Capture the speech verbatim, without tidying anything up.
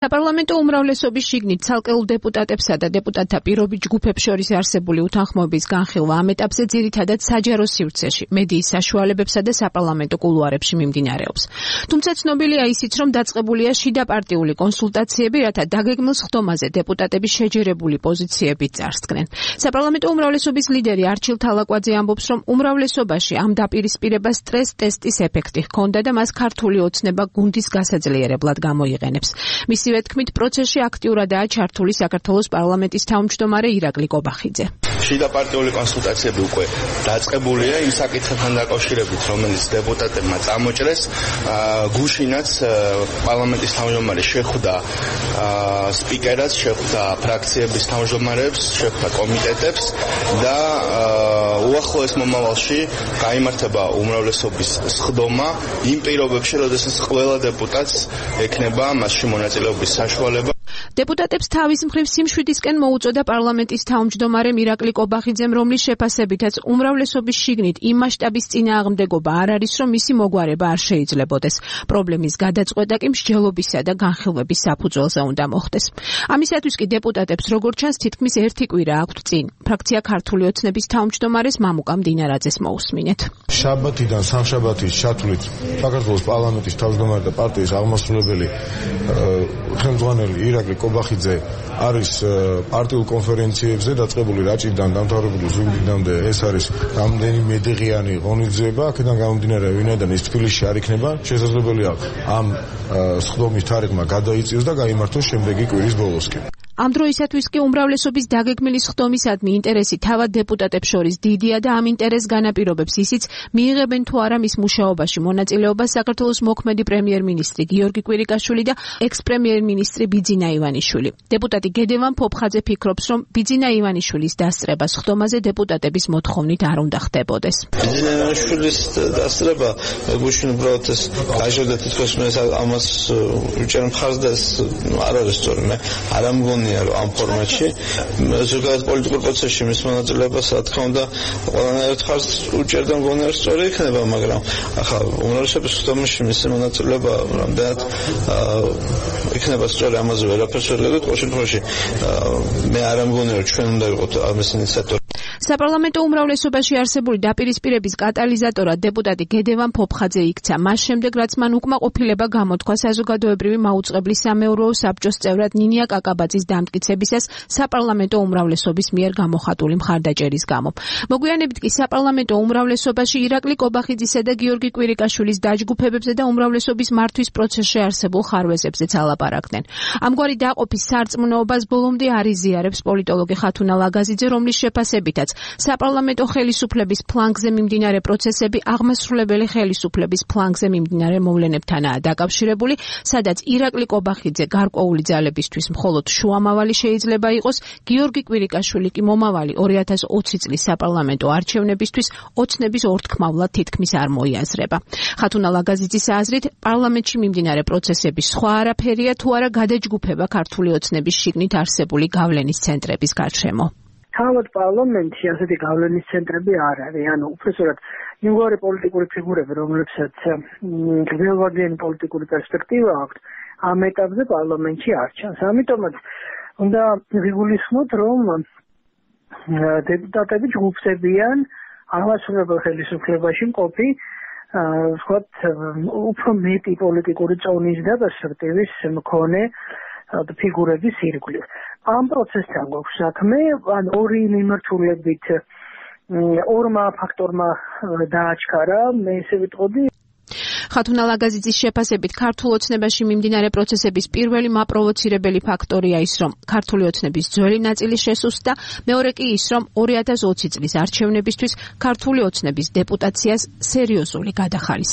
საპარლამენტო უმრავლესობის შიგნით ცალკეულ დეპუტატებსა და დეპუტატთა პირობით ჯგუფებს შორის არსებული უთანხმოების განხილვა ამ ეტაპზე ძირითადად საჯარო სივრცეში, მედიის საშუალებებსა და საპარლამენტო კულუარებში მიმდინარეობს. თუმცა ცნობილია ისიც, რომ დაწყებულია შიდაპარტიული კონსულტაციები, რათა დაგეგმილ სხდომაზე დეპუტატები შეჯერებული პოზიციებით წარსდგნენ. საპარლამენტო უმრავლესობის ლიდერი არჩილ თალაკვაძე ამბობს, რომ უმრავლესობაში ამ დაპირისპირებას სტრეს ტესტის ეფექტი ჰქონდა და მას ქართული ოცნება გუნდის გასაძლიერებლად გამოიყენებს. მისივე თქმით, პროცესში აქტიურადაა ჩართული საქართველოს პარლამენტის თავმჯდომარე ირაკლი კობახიძე. შიდაპარტიული კონსულტაციები უკვე დაწყებულია იმ საკითხებთან დაკავშირებით, რომელიც დეპუტატებმა წამოჭრეს. გუშინაც პარლამენტის თავმჯდომარე შეხვდა სპიკერად, შეხვდა ფრაქციების თავმჯდომარეებს, შეხვდა კომიტეტებს და უახლოეს მომავალში გაიმართება უმრავლესობის სხდომა იმ პირობებში, როდესაც ყველა დეპუტატს ექნება მასში მონაწილეობის საშუალება. დეპუტატებს თავის მხრივ სიმშვიდისკენ მოუწოდა პარლამენტის თავმჯდომარემ ირაკლი კობახიძემ, რომლის შეფასებითაც უმრავლესობის შიგნით იმ მასშტაბის წინააღმდეგობა არ არის, რომ მისი მოგვარება არ შეიძლებოდეს. პრობლემის გადაწყვეტა კი მსჯელობისა და განხილვების საფუძველზე უნდა მოხდეს. ამისათვის კი დეპუტატებს როგორც ჩანს თითქმის ერთი კვირა აქვთ წინ. ფრაქცია ქართული ოცნების თავმჯდომარეს მამუკა მდინარაძეს მოусმინეთ. შაბათიდან სამშაბათის ჩათვლით საქართველოს პარლამენტის თავმჯდომარე და პარტიის აღმასრულებელი ხელმძღვანელი ირაკლი კობახიძე არის პარტიულ კონფერენციებზე დაწყებული რაჭიდან დამთავრებული ზუგდიდამდე. ეს არის რამდენიმე დღიანი ღონისძიება. აქედან გამომდინარე, ვინაიდან ის თბილისში არ იქნება, შესაძლებელია ამ სხდომის თარიღმა გადაიწიოს და გაიმართოს შემდეგი კვირის ბოლოსკენ. ამ დროისათვის კი უმრავლესობის დაგეგმილი სხდომისადმი ინტერესი თავად დეპუტატებს შორის დიდია და ამ ინტერესს განაპირობებს ისიც, მიიღებენ თუ არა მის მუშაობაში მონაწილეობას საქართველოს მოქმედი პრემიერ-მინისტრი გიორგი კვირიკაშვილი და ექს-პრემიერ-მინისტრი ბიძინა ივანიშვილი. დეპუტატი გედევან ფოფხაძე ფიქრობს, რომ ბიძინა ივანიშვილის დასწრება სხდომაზე დეპუტატების მოთხოვნით არ უნდა ხდებოდეს. ბიძინა ივანიშვილის დასწრება გუშინ უბრალოდ ეს გაჟოდა თითქოს მე ამას უჭერ მხარს და არ არის სწორი. მე არ ამგონი ამ ფორმატში ზოგადად პოლიტიკურ პროცესში მის მონაწილეობას რა თქმა უნდა ყველანაირად ხარს უჭერდა მგონი არ სწორი იქნება, მაგრამ ახლა უმრავლესობის სხდომაში მის მონაწილეობა რამდენად იქნება სწორი, ამაზე ვერაფერს ვერ ვეტყვით. ყოველ შემთხვევაში მე არ ამგონი რომ ჩვენ უნდა ვიყოთ ამის ინიციატორი. საპარლამენტო უმრავლესობაში არსებული დაპირისპირების კატალიზატორად დეპუტატი გედევან ფოფხაძე იქცა. მას შემდეგ, რაც მან უკმაყოფილება გამოთქვა საზოგადოებრივი მაუწყებლის სამეურვეო საბჭოს წევრად ნინია კაკაბაძის დამტკიცებისას საპარლამენტო უმრავლესობის მიერ გამოხატული მხარდაჭერის გამო. მოგვიანებით კი საპარლამენტო უმრავლესობაში ირაკლი კობახიძისა და გიორგი კვირიკაშვილის დაჯგუფებებზე და უმრავლესობის მართვის პროცესში არსებულ ხარვეზებზეც ალაპარაკდნენ. ამგვარი დაყოფის სარწმუნოებას ბოლომდე არ იზიარებს პოლიტოლოგი ხათუნა ლაგაზიძე, რომლის შეფასებითაც საპარლამენტო ხელისუფლების ფლანგზე მიმდინარე პროცესები აღმასრულებელი ხელისუფლების ფლანგზე მიმდინარე მოვლენებთანაა დაკავშირებული, სადაც ირაკლი კობახიძე გარკვეული ძალებისთვის მხოლოდ შუამავალი შეიძლება იყოს, გიორგი კვირიკაშვილი კი მომავალი ორი ათას ოცი წლის საპარლამენტო არჩევნებისთვის ოცნების ორთქმავლად თითქმის არ მოიაზრება. ხათუნა ლაგაზიძის აზრით, პარლამენტში მიმდინარე პროცესები სხვა არაფერია, თუ არა გადაჯგუფება ქართული ოცნების შიგნით არსებული გავლენის ცენტრების გარშემო. თავად პარლამენტში ასეთი გავლენის ცენტრები არ არის, ანუ უბრალოდ იმგვარი პოლიტიკური ფიგურები, რომლებსაც გრძელვადიანი პოლიტიკური პერსპექტივა აქვს, ამ ეტაპზე პარლამენტში არ ჩანს. ამიტომაც უნდა ვიგულისხმოთ, რომ დეპუტატები ჯგუფებიან აღმასრულებელ ხელისუფლებაში მყოფი, ვთქვათ, უფრო მეტი პოლიტიკური წონის და პერსპექტივის მქონე ფიგურების ირგვლივ. ამ პროცესთან გვაქვს საქმე, ან ორი მიმართულებით ორმა ფაქტორმა დააჩქარა, მე ესე ვიტყოდი. ხათუნა ლაგაზიძის შეფასებით ქართულ ოცნებაში მიმდინარე პროცესების პირველი მაპროვოცირებელი ფაქტორია ის, რომ ქართული ოცნების ძველი ნაწილი შესუსტდა, მეორე კი ის, რომ ორი ათას ოცი წლის არჩევნებისთვის ქართული ოცნების დეპუტაციას სერიოზული გადახალი